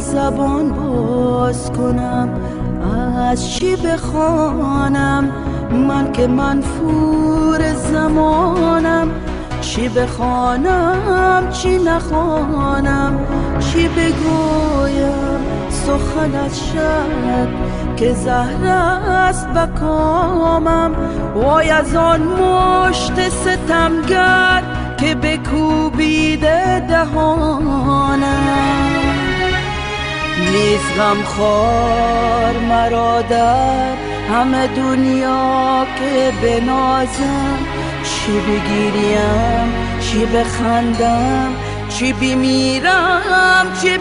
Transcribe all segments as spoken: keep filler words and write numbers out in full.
زبان باز کنم، از چی بخوانم من که منفور زمانم؟ چی بخوانم چی نخوانم، چی بگویم سخن از شب که زهر است بکامم؟ وای از آن مشت ستمگر که بکوبیده دهانم. نیز غمخوار مرا در همه دنیا که بنازم، چی بگیریم چی بخندم، چی بمیرم چی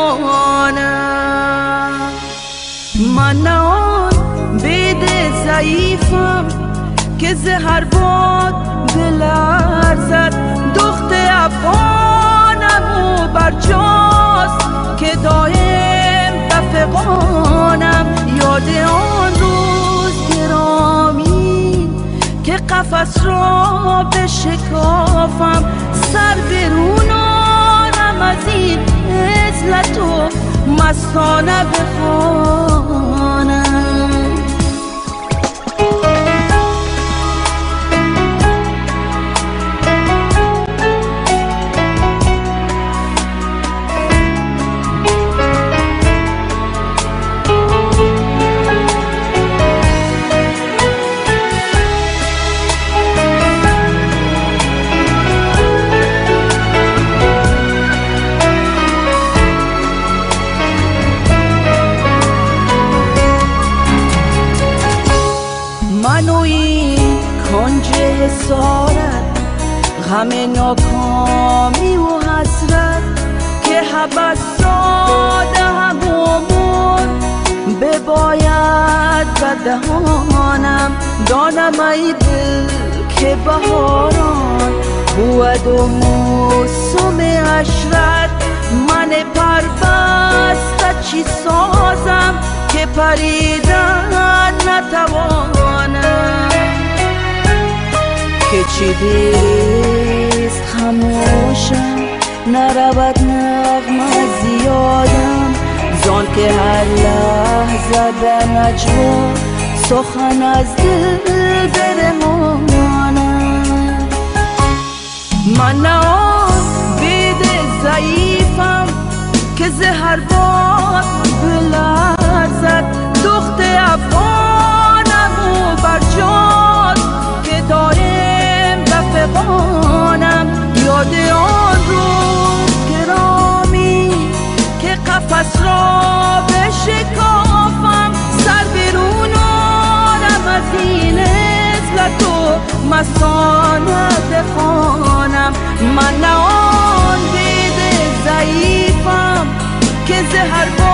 بمانم؟ من نه آن بید ضعیفم که زهر باد بلرزد، دخت افغانم و برجاست که دایم بفغانم. یاد آن روز گرامی که قفس را بشکافم، سر برون آرم از این عزلت و مستانه بخوانم. من و این کنج حسارت، غم ناکامی و حسرت که حبس داده همومون بباید بدهانم. دانم ای دل که بهاران بود و موسم عشرت، من پربسته چی سازم که پریدن نتوانم؟ که چی دیست خموشم نرود نغمه زیادم، زان که هر لحظه در نجوا سخن از دل برمانم. من نه آن بید ضعیفم که زهر باد بلرزد، دخت افغانم و برجاست که دایم بفغانم. یاد آن روز گرامی که قفس را بشکافم، سر برون آرم از این عزلت و مستانه بخوانم. من نه آن بید ضعیفم که زهر